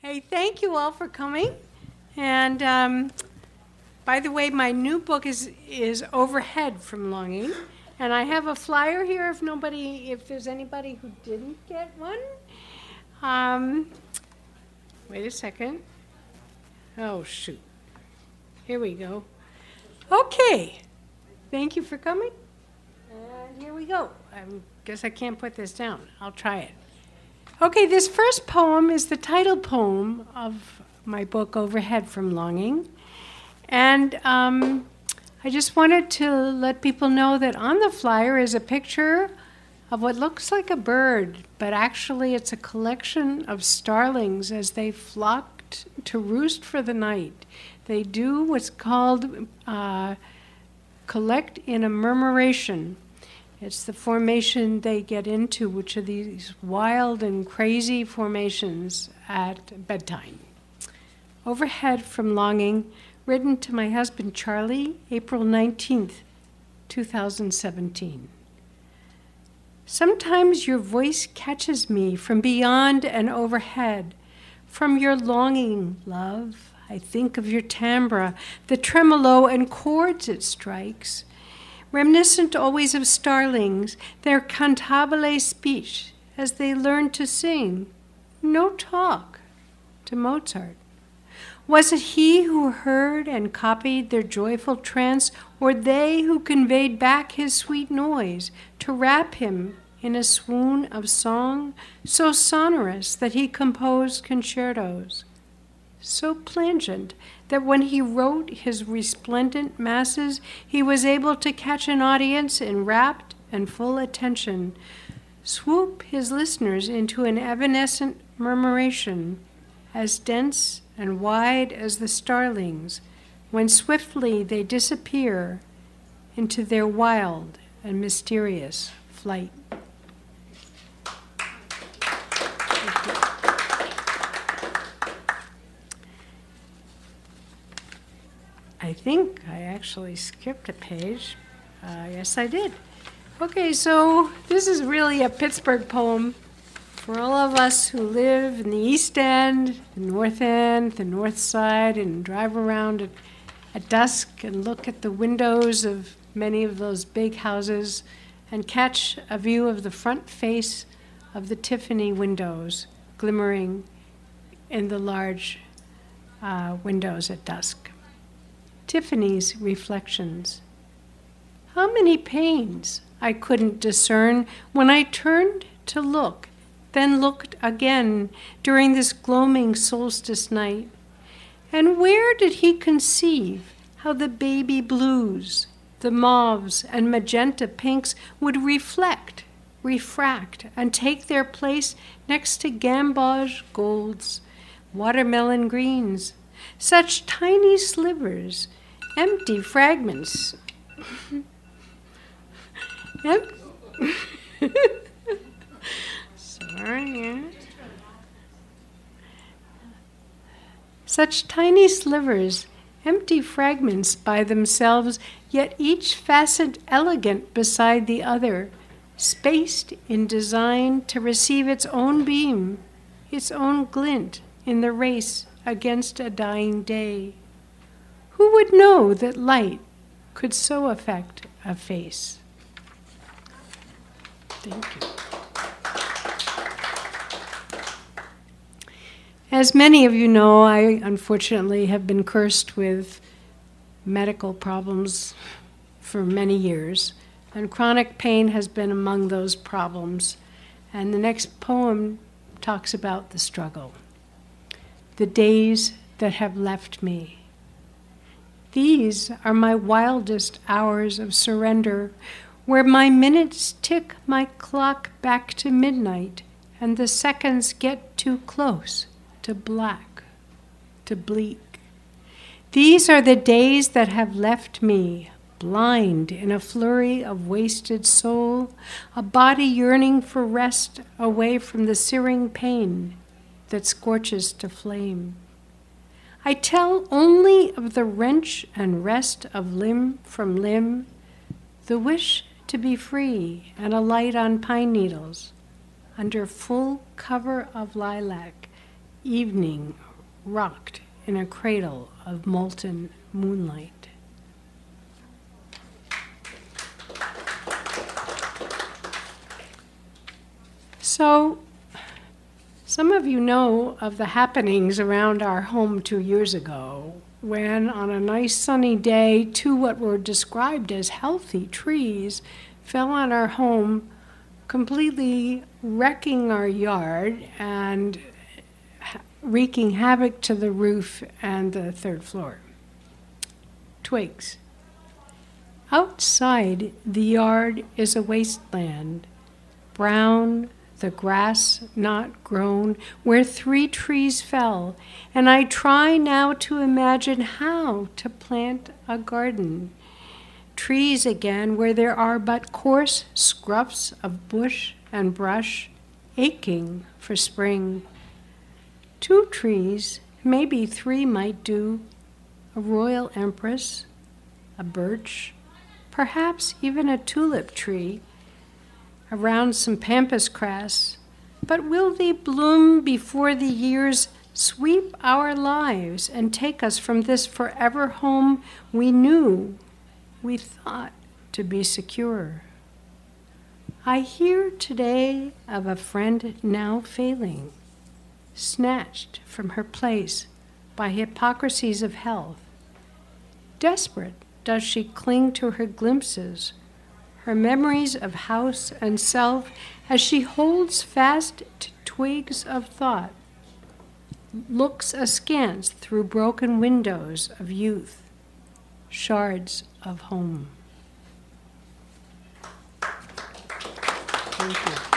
Hey, thank you all for coming. And by the way, my new book is Overhead from Longing. And I have a flyer here if there's anybody who didn't get one. Wait a second. Oh, shoot. Here we go. Okay. Thank you for coming. And here we go. I guess I can't put this down. I'll try it. Okay, this first poem is the title poem of my book, Overhead from Longing. And I just wanted to let people know that on the flyer is a picture of what looks like a bird, but actually it's a collection of starlings as they flocked to roost for the night. They do what's called collect in a murmuration. It's the formation they get into, which are these wild and crazy formations at bedtime. Overhead from Longing, written to my husband Charlie, April 19th, 2017. Sometimes your voice catches me from beyond and overhead, from your longing, love. I think of your timbre, the tremolo and chords it strikes, reminiscent always of starlings, their cantabile speech as they learned to sing, no talk, to Mozart. Was it he who heard and copied their joyful trance, or they who conveyed back his sweet noise to wrap him in a swoon of song so sonorous that he composed concertos, so plangent that when he wrote his resplendent masses, he was able to catch an audience in rapt and full attention, swoop his listeners into an evanescent murmuration, as dense and wide as the starlings, when swiftly they disappear into their wild and mysterious flight. I think I actually skipped a page. Yes, I did. Okay, so this is really a Pittsburgh poem for all of us who live in the East End, the North End, the North Side, and drive around at dusk and look at the windows of many of those big houses and catch a view of the front face of the Tiffany windows glimmering in the large windows at dusk. Tiffany's reflections. How many pains I couldn't discern when I turned to look, then looked again during this gloaming solstice night. And where did he conceive how the baby blues, the mauves and magenta pinks would refract, and take their place next to gamboge golds, watermelon greens, such tiny slivers, empty fragments. Sorry. Such tiny slivers, empty fragments by themselves, yet each facet elegant beside the other, spaced in design to receive its own beam, its own glint in the race against a dying day. Who would know that light could so affect a face? Thank you. As many of you know, I unfortunately have been cursed with medical problems for many years, and chronic pain has been among those problems. And the next poem talks about the struggle. The days that have left me. These are my wildest hours of surrender, where my minutes tick my clock back to midnight, and the seconds get too close to black, to bleak. These are the days that have left me, blind in a flurry of wasted soul, a body yearning for rest away from the searing pain that scorches to flame. I tell only of the wrench and rest of limb from limb, the wish to be free and alight on pine needles, under full cover of lilac, evening rocked in a cradle of molten moonlight. So, some of you know of the happenings around our home 2 years ago, when on a nice sunny day, two what were described as healthy trees fell on our home, completely wrecking our yard and wreaking havoc to the roof and the third floor. Twigs. Outside the yard is a wasteland, brown, the grass not grown, where 3 trees fell, and I try now to imagine how to plant a garden. Trees again, where there are but coarse scruffs of bush and brush, aching for spring. 2 trees, maybe 3 might do, a royal empress, a birch, perhaps even a tulip tree, around some pampas grass, but will they bloom before the years sweep our lives and take us from this forever home we knew, we thought to be secure? I hear today of a friend now failing, snatched from her place by hypocrisies of health. Desperate does she cling to her glimpses, her memories of house and self, as she holds fast to twigs of thought, looks askance through broken windows of youth, shards of home. Thank you.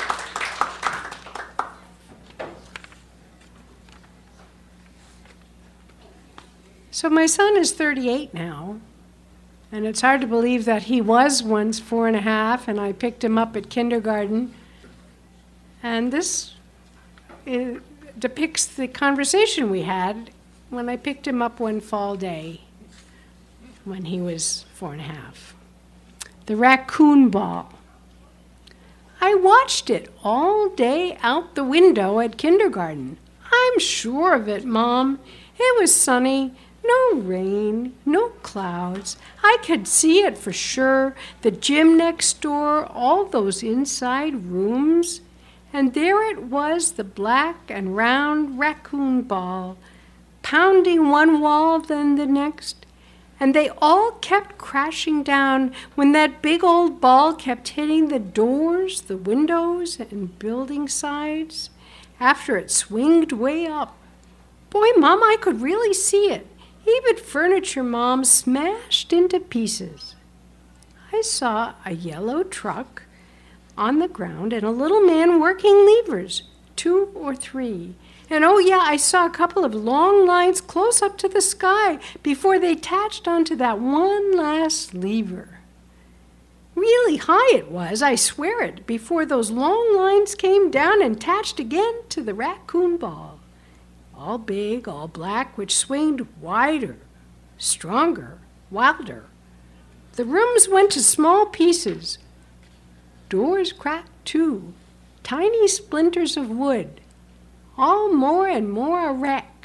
So my son is 38 now. And it's hard to believe that he was once 4.5, and I picked him up at kindergarten. And this depicts the conversation we had when I picked him up one fall day when he was 4.5. The raccoon ball. I watched it all day out the window at kindergarten. I'm sure of it, Mom. It was sunny. No rain, no clouds. I could see it for sure. The gym next door, all those inside rooms. And there it was, the black and round raccoon ball, pounding one wall, then the next. And they all kept crashing down when that big old ball kept hitting the doors, the windows, and building sides. After it swinged way up. Boy, Mom, I could really see it. Even furniture, Mom, smashed into pieces. I saw a yellow truck on the ground and a little man working levers, 2 or 3. And oh yeah, I saw a couple of long lines close up to the sky before they attached onto that one last lever. Really high it was, I swear it, before those long lines came down and attached again to the raccoon ball. All big, all black, which swinged wider, stronger, wilder. The rooms went to small pieces. Doors cracked too, tiny splinters of wood, all more and more a wreck.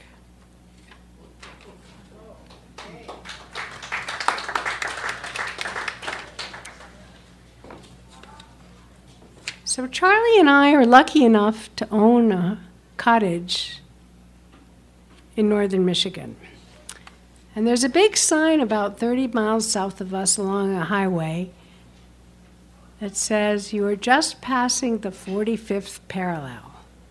So Charlie and I are lucky enough to own a cottage in northern Michigan. And there's a big sign about 30 miles south of us along a highway that says, "You are just passing the 45th parallel."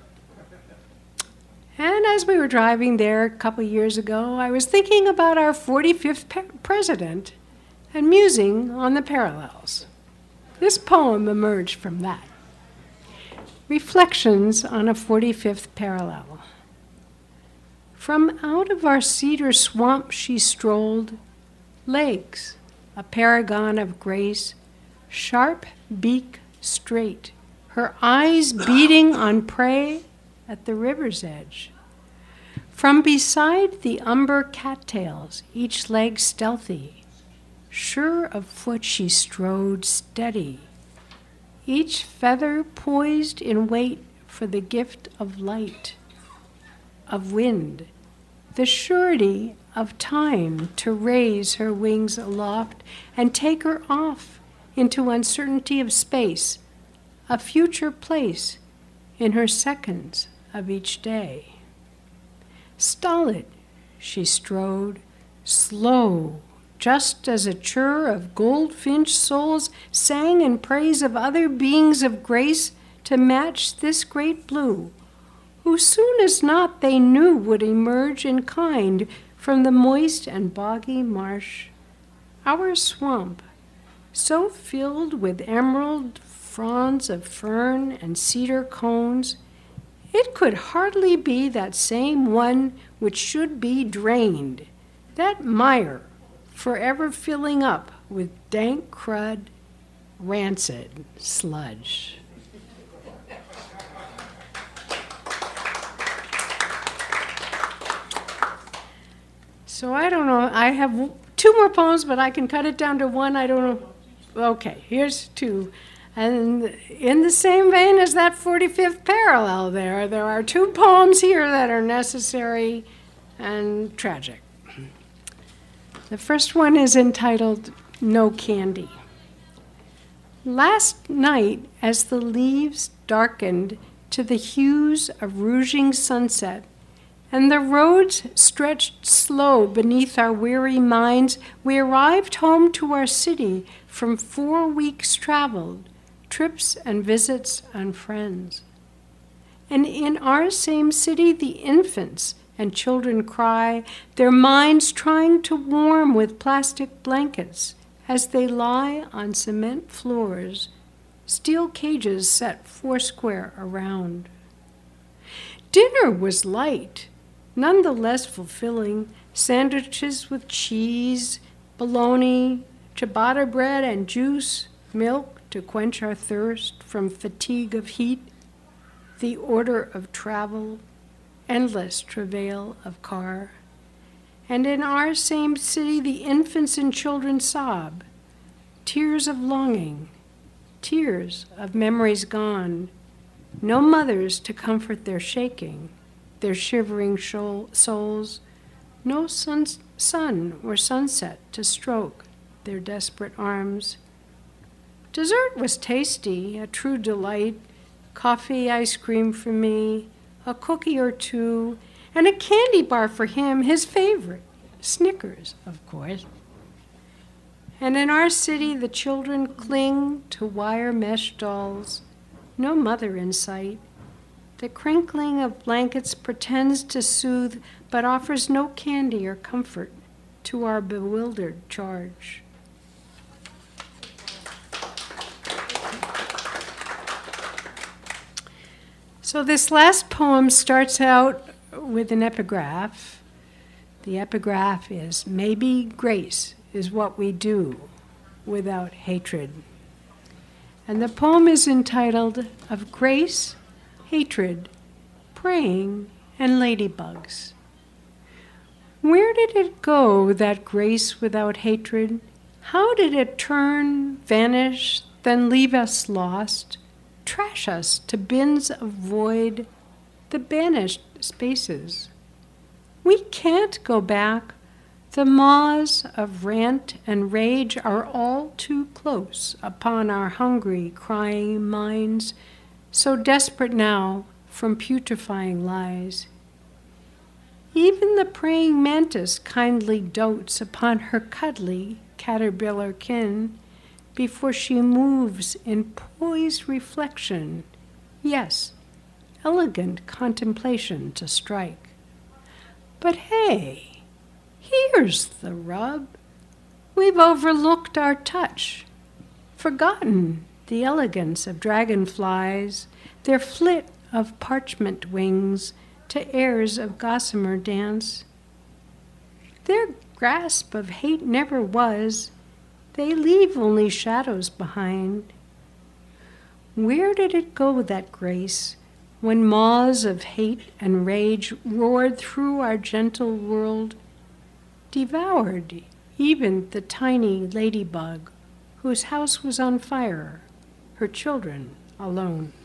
And as we were driving there a couple years ago, I was thinking about our 45th president and musing on the parallels. This poem emerged from that. Reflections on a 45th parallel. From out of our cedar swamp she strolled, legs, a paragon of grace, sharp beak straight, her eyes beating on prey at the river's edge. From beside the umber cattails, each leg stealthy, sure of foot she strode steady, each feather poised in wait for the gift of light. of wind, the surety of time to raise her wings aloft and take her off into uncertainty of space, a future place in her seconds of each day. Stolid she strode, slow, just as a chirr of goldfinch souls sang in praise of other beings of grace to match this great blue, who soon as not they knew would emerge in kind from the moist and boggy marsh. Our swamp, so filled with emerald fronds of fern and cedar cones, it could hardly be that same one which should be drained, that mire forever filling up with dank crud, rancid sludge. So I don't know, I have two more poems, but I can cut it down to one, I don't know. Okay, here's two. And in the same vein as that 45th parallel there are two poems here that are necessary and tragic. The first one is entitled No Candy. Last night, as the leaves darkened to the hues of rouging sunset, and the roads stretched slow beneath our weary minds, we arrived home to our city from 4 weeks traveled, trips and visits and friends. And in our same city, the infants and children cry, their minds trying to warm with plastic blankets as they lie on cement floors, steel cages set foursquare around. Dinner was light, none the less fulfilling, sandwiches with cheese, bologna, ciabatta bread and juice, milk to quench our thirst from fatigue of heat, the order of travel, endless travail of car. And in our same city, the infants and children sob, tears of longing, tears of memories gone, no mothers to comfort their shaking, their shivering souls, no sun or sunset to stroke their desperate arms. Dessert was tasty, a true delight, coffee, ice cream for me, a cookie or two, and a candy bar for him, his favorite, Snickers, of course. And in our city, the children cling to wire mesh dolls, no mother in sight. The crinkling of blankets pretends to soothe, but offers no candy or comfort to our bewildered charge. So this last poem starts out with an epigraph. The epigraph is, maybe grace is what we do without hatred. And the poem is entitled, Of Grace, Hatred, Praying, and Ladybugs. Where did it go, that grace without hatred? How did it turn, vanish, then leave us lost? Trash us to bins of void, the banished spaces. We can't go back. The maws of rant and rage are all too close upon our hungry, crying minds, so desperate now from putrefying lies. Even the praying mantis kindly dotes upon her cuddly caterpillar kin, before she moves in poised reflection, yes, elegant contemplation to strike. But hey, here's the rub. We've overlooked our touch, forgotten the elegance of dragonflies, their flit of parchment wings to airs of gossamer dance. Their grasp of hate never was, they leave only shadows behind. Where did it go, that grace, when maws of hate and rage roared through our gentle world, devoured even the tiny ladybug whose house was on fire, her children alone?